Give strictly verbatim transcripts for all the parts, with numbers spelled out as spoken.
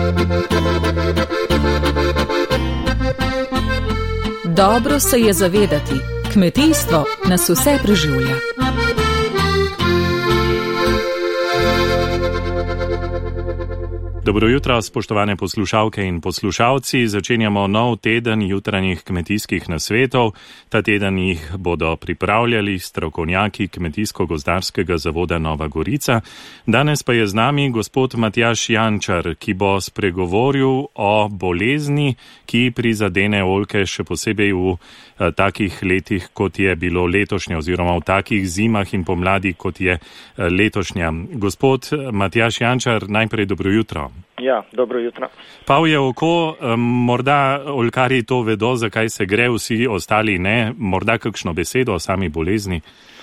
Dobro se je zavedati, kmetijstvo nas vse preživlja. Dobro jutro, spoštovane poslušalke in poslušalci. Začenjamo nov teden jutranjih kmetijskih nasvetov. Ta teden jih bodo pripravljali strokovnjaki Kmetijsko-gozdarskega zavoda Nova Gorica. Danes pa je z nami gospod Matjaž Jančar, ki bo spregovoril o bolezni, ki prizadene oljke še posebej v eh, takih letih, kot je bilo letošnje, oziroma v takih zimah in pomladi, kot je eh, letošnja. Gospod Matjaž Jančar, najprej dobro jutro. Ja, dobro jutro. Pavje oko, morda oljkarji to vedo, zakaj se gre, vsi ostali ne, morda kakšno besedo o sami bolezni?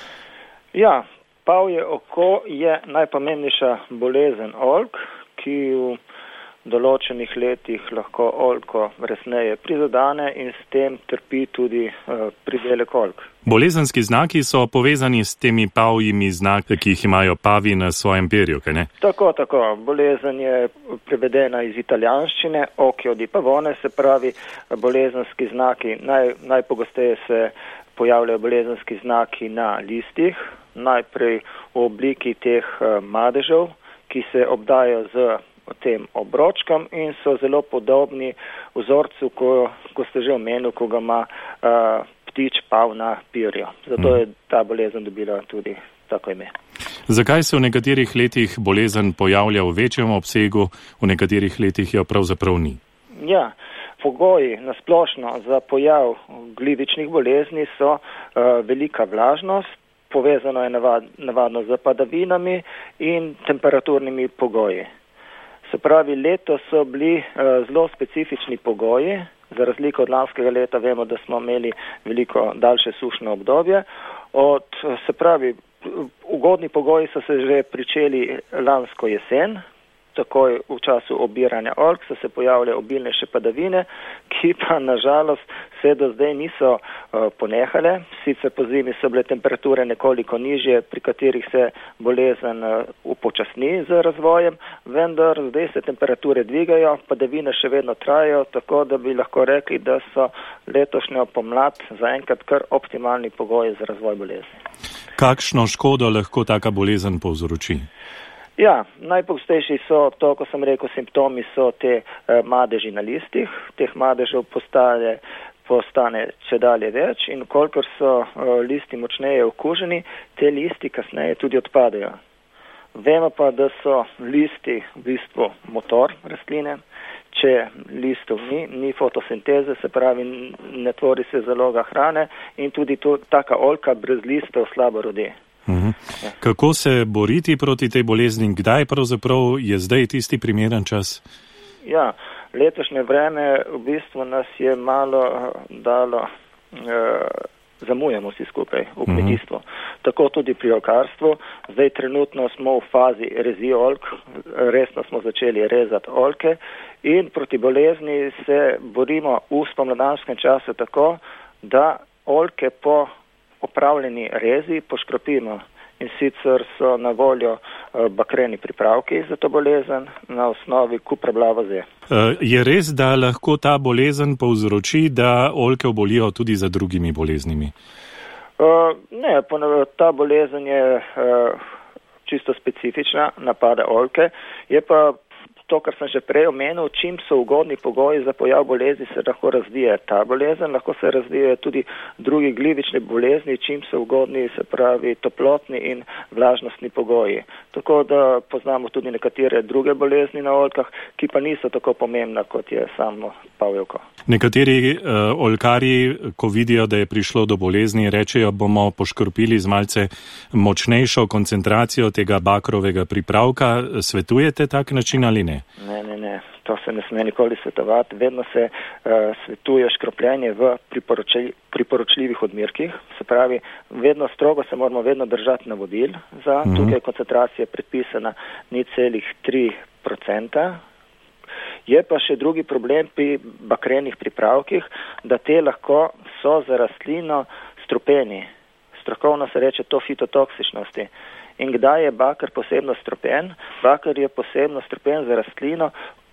Ja, pavje oko je najpomembnejša bolezen oljk, ki v določenih letih lahko oljko resneje prizadane in s tem trpi tudi uh, pridelek oljk. Bolezenski znaki so povezani s temi pavjimi znaki, ki jih imajo pavi na svojem perju, kaj ne? Tako, tako. Bolezen je prevedena iz italijanščine, occhio di pavone, se pravi bolezenski znaki. Naj, najpogosteje se pojavljajo bolezenski znaki na listih, najprej v obliki teh uh, madežev, ki se obdajo z tem obročkam in so zelo podobni vzorcu, ko, ko ste že omenili, ko ga ima uh, ptič pav na perju. Zato je ta bolezen dobila tudi tako ime. Zakaj se v nekaterih letih bolezen pojavlja v večjem obsegu, v nekaterih letih jo pravzaprav ni? Ja, pogoji nasplošno za pojav glivičnih bolezni so uh, velika vlažnost, povezano je navad, navadno z padavinami in temperaturnimi pogoji. Se pravi, letos so bili uh, zelo specifični pogoji. Za razliko od lanskega leta vemo, da smo imeli veliko daljše sušno obdobje. Od, se pravi, ugodni pogoji so se že pričeli lansko jesen. Takoj v času obiranja oljk so se pojavile obilnejše padavine, ki pa nažalost se do zdaj niso uh, ponehale. Sicer po zimi so bile temperature nekoliko nižje, pri katerih se bolezen uh, upočasni z razvojem, vendar zdaj se temperature dvigajo, padavine še vedno trajajo, tako da bi lahko rekli, da so letošnjo pomlad zaenkrat kar optimalni pogoji za razvoj bolezni. Kakšno škodo lahko taka bolezen povzroči? Ja, najpogostejši so to, ko sem rekel, simptomi so te eh, madeži na listih. Teh madežev postane, postane če dalje več in kolikor so eh, listi močneje okuženi, te listi kasneje tudi odpadajo. Vemo pa, da so listi v bistvu motor rastline. Če listov ni, ni fotosinteze, se pravi, ne tvori se zaloga hrane in tudi to, taka oljka brez listov slabo rodi. Uhum. Kako se boriti proti tej bolezni? Kdaj pravzaprav je zdaj tisti primeren čas? Ja, letošnje vreme v bistvu nas je malo dalo, eh, zamujamo vsi skupaj v kmetijstvu. Uhum. Tako tudi pri oljkarstvu. Zdaj trenutno smo v fazi rezi oljk, resno smo začeli rezati oljke in proti bolezni se borimo v spomladanskem času tako, da oljke po opravljeni rezi poškropimo in sicer so na voljo bakreni pripravki za to bolezen na osnovi kuprablavoze. Je res, da lahko ta bolezen povzroči, da oljke obolijo tudi za drugimi boleznimi? Ne, ta bolezen je čisto specifična, napada oljke, je pa to, kar sem že prej omenil, čim so ugodni pogoji za pojav bolezni, se lahko razvije ta bolezen, lahko se razvije tudi drugi glivični bolezni, čim so ugodni, se pravi, toplotni in vlažnostni pogoji. Tako da poznamo tudi nekatere druge bolezni na oljkah, ki pa niso tako pomembna, kot je samo pavje oko. Nekateri uh, oljkarji, ko vidijo, da je prišlo do bolezni, rečejo, bomo poškropili z malce močnejšo koncentracijo tega bakrovega pripravka. Svetujete tak način ali ne? Ne, ne, ne. To se ne sme nikoli svetovati. Vedno se uh, svetuje škropljenje v priporočil, priporočljivih odmerkih. Se pravi, vedno strogo se moramo vedno držati navodil. Za mm-hmm. tukaj koncentracija predpisana ni celih tri procenta. Je pa še drugi problem pri bakrenih pripravkih, da te lahko so za rastlino strupeni. Strokovno se reče to fitotoksičnosti. In kdaj je bakar posebno strupen? Bakar je posebno strupen za rastlino,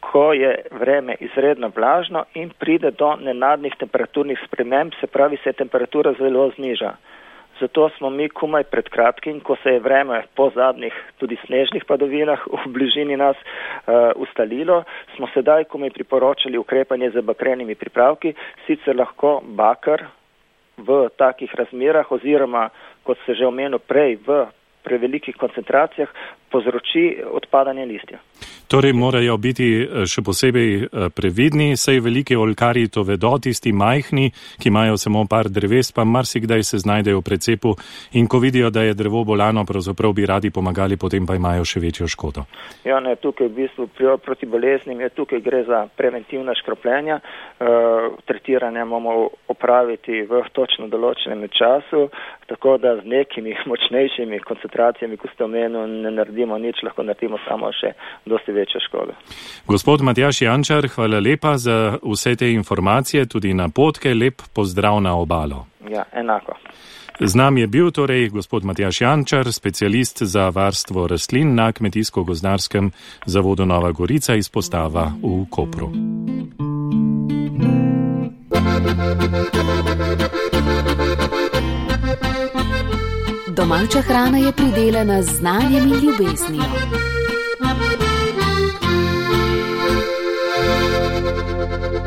ko je vreme izredno vlažno in pride do nenadnih temperaturnih sprememb, se pravi, se temperatura zelo zniža. Zato smo mi komaj pred kratkim, ko se je vreme po zadnjih tudi snežnih padavinah v bližini nas uh, ustalilo, smo sedaj komaj priporočali ukrepanje z bakrenimi pripravki, sicer lahko bakar v takih razmerah oziroma, kot se že omenil prej, v prevelikih koncentracijah povzroči odpadanje listja. Torej morajo biti še posebej previdni, saj veliki oljkarji to vedo, tisti majhni, ki imajo samo par dreves, pa marsikdaj se znajdejo v precepu in ko vidijo, da je drevo bolano, pravzaprav bi radi pomagali, potem pa imajo še večjo škodo. Ja, ne, tukaj v bistvu proti boleznim je, tukaj gre za preventivna škropljenja, uh, tretiranje moramo opraviti v točno določenem času, tako da z nekimi močnejšimi koncentracijami, ko ste omenili, ne naredimo nič, lahko naredimo samo še dosti večjo škodo. Gospod Matjaž Jančar, hvala lepa za vse te informacije, tudi napotke, lep pozdrav na obalo. Ja, enako. Z nami je bil torej gospod Matjaž Jančar, specialist za varstvo rastlin na Kmetijsko-gozdarskem zavodu Nova Gorica, izpostava v Kopru. Domača hrana je pridelana z znanjem in ljubeznijo.